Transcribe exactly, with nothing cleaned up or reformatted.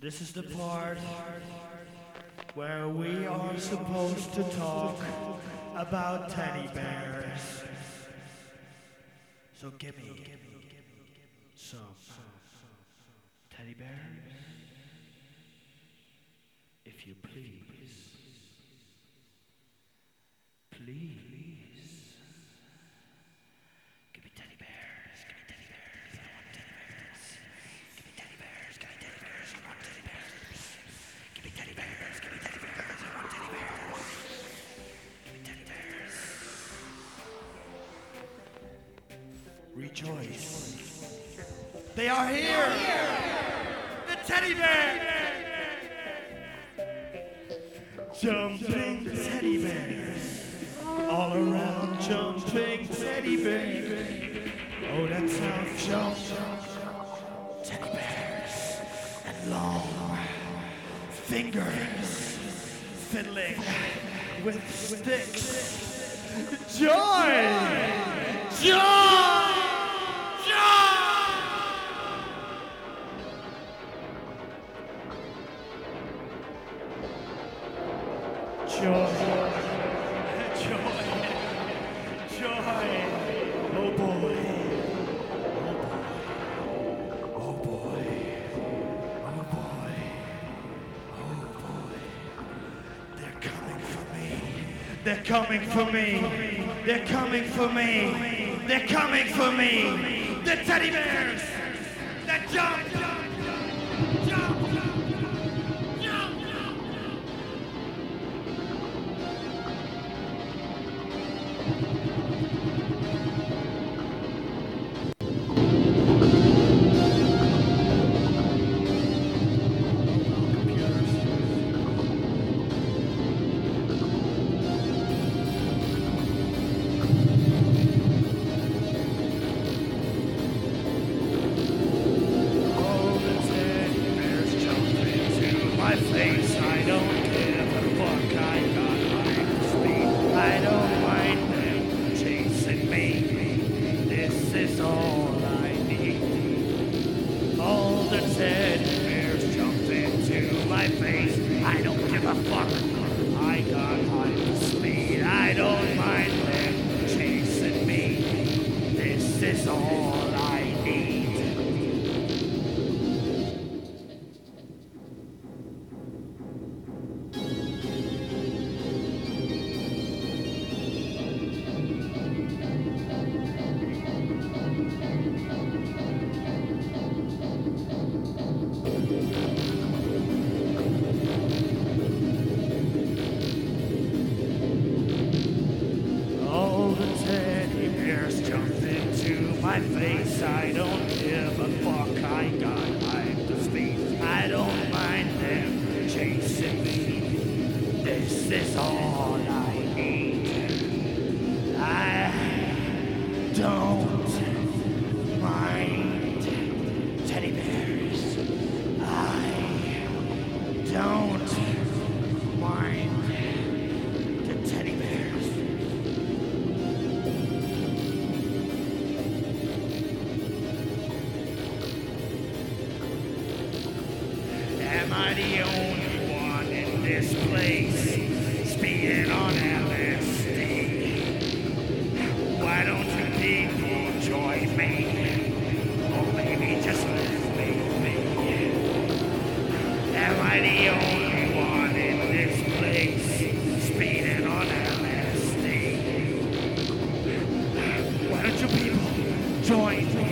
This is the part where we are supposed to talk about teddy bears. So give me some teddy bears, if you please. Please. Give me teddy bears, give me teddy bears, I want teddy bears. Give me teddy bears, give me teddy bears, I want teddy bears. Give me teddy bears, give me teddy bears, I want teddy bears. Give me teddy bears. Rejoice. They are here! The teddy bears! Jumping teddy bears. All around jumping teddy bears. Oh, that sounds jump. Teddy bears and long fingers fiddling with sticks. Joy! Joy! Joy! Joy. Joy. Joy. Oh boy. Oh boy. Oh boy. Oh boy. Oh boy. They're coming for me. They're coming for me. They're coming for me. They're coming for me. The teddy bears that jump. Jump. Jump. Join